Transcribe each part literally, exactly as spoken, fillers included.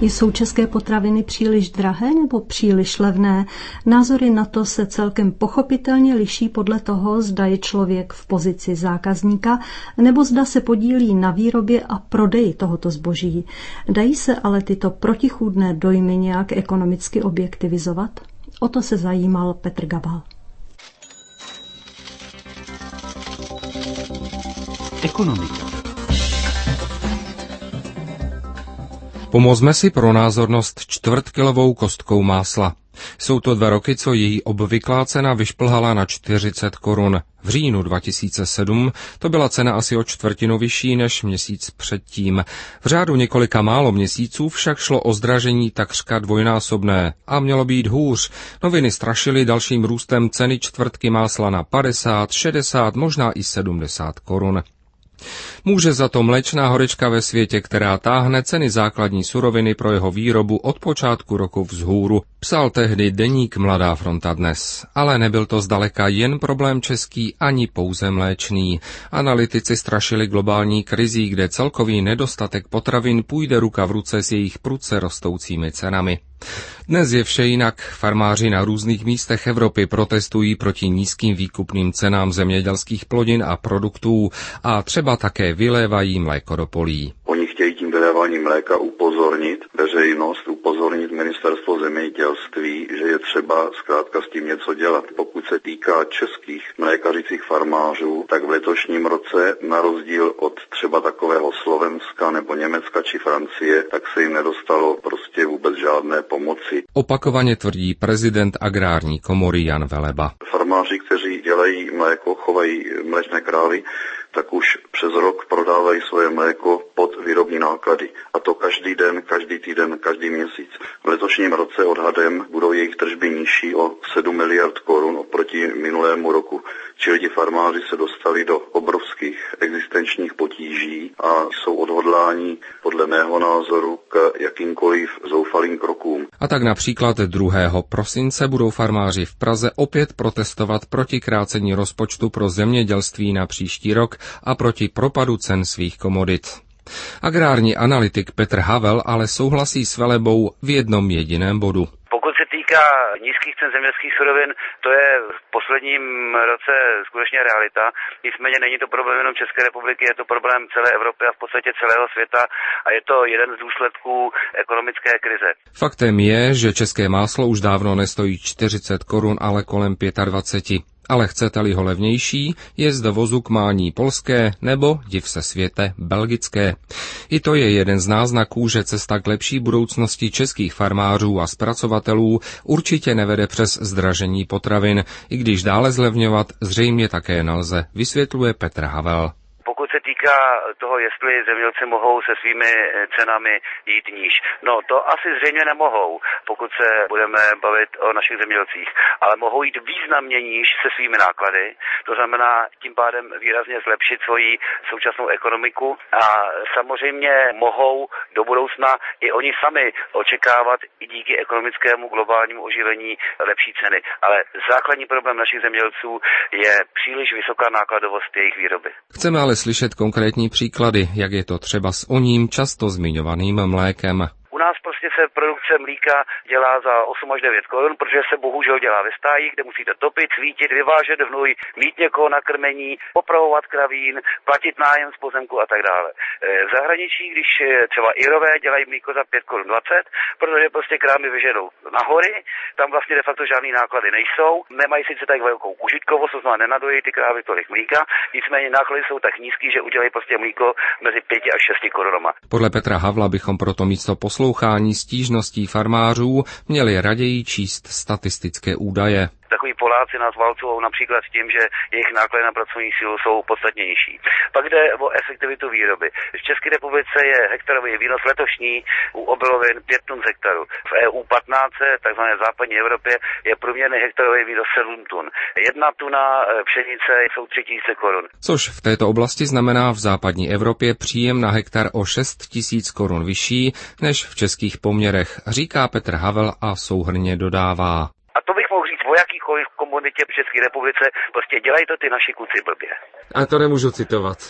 Jsou české potraviny příliš drahé nebo příliš levné? Názory na to se celkem pochopitelně liší podle toho, zda je člověk v pozici zákazníka nebo zda se podílí na výrobě a prodeji tohoto zboží. Dají se ale tyto protichůdné dojmy nějak ekonomicky objektivizovat? O to se zajímal Petr Gabal. Ekonomika. Pomozme si pro názornost čtvrtkilovou kostkou másla. Jsou to dva roky, co její obvyklá cena vyšplhala na čtyřicet korun. V říjnu dva tisíce sedm to byla cena asi o čtvrtinu vyšší než měsíc předtím. V řádu několika málo měsíců však šlo o zdražení takřka dvojnásobné a mělo být hůř. Noviny strašily dalším růstem ceny čtvrtky másla na padesát, šedesát, možná i sedmdesát korun. Může za to mléčná horečka ve světě, která táhne ceny základní suroviny pro jeho výrobu od počátku roku vzhůru, psal tehdy deník Mladá fronta Dnes. Ale nebyl to zdaleka jen problém český ani pouze mléčný. Analytici strašili globální krizí, kde celkový nedostatek potravin půjde ruka v ruce s jejich prudce rostoucími cenami. Dnes je vše jinak. Farmáři na různých místech Evropy protestují proti nízkým výkupným cenám zemědělských plodin a produktů a třeba také vylévají mléko do polí. Oni chtějí tím vyléváním mléka upozornit veřejnost, upozornit ministerstvo zemědělství, že je třeba zkrátka s tím něco dělat. Pokud se týká českých mlékařicích farmářů, tak v letošním roce na rozdíl od třeba takového Slovenska nebo Německa či Francie, tak se jim nedostalo prostě vůbec žádné pomoci. Opakovaně tvrdí prezident agrární komory Jan Veleba. Farmáři, kteří dělají mléko, chovají mléčné krávy, tak už přes rok prodávají svoje mléko pod výrobní náklady. A to každý den, každý týden, každý měsíc. V letošním roce odhadem budou jejich tržby nižší o sedm miliard korun oproti minulému roku. Čili ti farmáři se dostali do obrovských existenčních potíží a jsou odhodláni podle mého názoru k jakýmkoliv zoufalým krokům. A tak například druhého prosince budou farmáři v Praze opět protestovat proti krácení rozpočtu pro zemědělství na příští rok a proti propadu cen svých komodit. Agrární analytik Petr Havel ale souhlasí s Velebou v jednom jediném bodu. Pokud se týká nízkých cen zemědělských surovin, to je v posledním roce skutečně realita. Nicméně není to problém jenom České republiky, je to problém celé Evropy a v podstatě celého světa a je to jeden z důsledků ekonomické krize. Faktem je, že české máslo už dávno nestojí čtyřicet korun, ale kolem dvacet pět. Ale chcete-li ho levnější, je z dovozu k mání polské nebo, div se světe, belgické. I to je jeden z náznaků, že cesta k lepší budoucnosti českých farmářů a zpracovatelů určitě nevede přes zdražení potravin, i když dále zlevňovat zřejmě také nelze, vysvětluje Petr Havel. Pokud se týká toho, jestli zemědělci mohou se svými cenami jít níž. No to asi zřejmě nemohou, pokud se budeme bavit o našich zemědělcích, ale mohou jít významně níž se svými náklady, to znamená tím pádem výrazně zlepšit svoji současnou ekonomiku a samozřejmě mohou do budoucna i oni sami očekávat i díky ekonomickému globálnímu oživení lepší ceny. Ale základní problém našich zemědělců je příliš vysoká nákladovost jejich výroby. Chceme ale slyšet konkrétní příklady, jak je to třeba s oním často zmiňovaným mlékem. U nás prostě se produkce mlíka dělá za osm až devět korun, protože se bohužel dělá ve stájích, kde musíte topit, svítit, vyvážet hnůj, mít někoho na krmení, popravovat kravín, platit nájem z pozemku a tak dále. V zahraničí, když třeba Irové dělají mlíko za pět korun dvacet, protože prostě krámy vyženou na hory, tam vlastně de facto žádný náklady nejsou, nemají sice tak velkou užitkovost, to znamená nenadojí ty krávy tolik mlíka, nicméně náklady jsou tak nízký, že udělají prostě mlíko mezi pěti až šesti korunama. Podle Petra Havla bychom proto místo poslouchání stížností farmářů měli raději číst statistické údaje. Takoví Poláci nás válcují například tím, že jejich náklady na pracovní sílu jsou podstatně nižší. Pak jde o efektivitu výroby. V České republice je hektarový výnos letošní u obilovin pět tun z hektaru. V E U patnáct, takzvané západní Evropě, je průměrný hektarový výnos sedm tun. Jedna tuna pšenice jsou tři tisíce korun. Což v této oblasti znamená v západní Evropě příjem na hektar o šest tisíc korun vyšší než v českých poměrech, říká Petr Havel a souhrnně dodává. A to bych mohl říct o jakýkoliv komoditě v České republice, prostě dělají to ty naši kluci blbě. A to nemůžu citovat.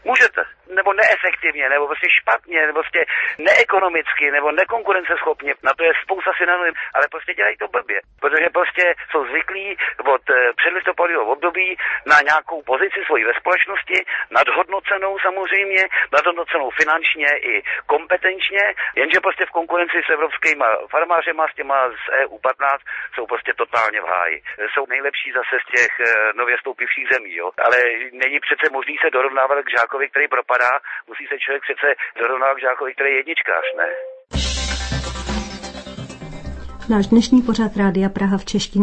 Můžete. Nebo neefektivně, nebo prostě špatně, nebo prostě neekonomicky, nebo nekonkurenceschopně. Na to je spousta synonym, ale prostě dělají to blbě. Protože prostě jsou zvyklí od předlistopadového období na nějakou pozici svojí ve společnosti, nadhodnocenou samozřejmě, nadhodnocenou finančně i kompetenčně, jenže prostě v konkurenci s evropskýma farmářema, s těma z E U patnáct, jsou prostě totálně v háji. Jsou nejlepší zase z těch nově stoupivších zemí, jo. Ale není přece možný se dorovnávat k žákovi, který propadá. Musí se člověk přece dorovnávat k žákovi, který je jedničkář, ne? Náš dnešní pořad Rádia Praha v češtině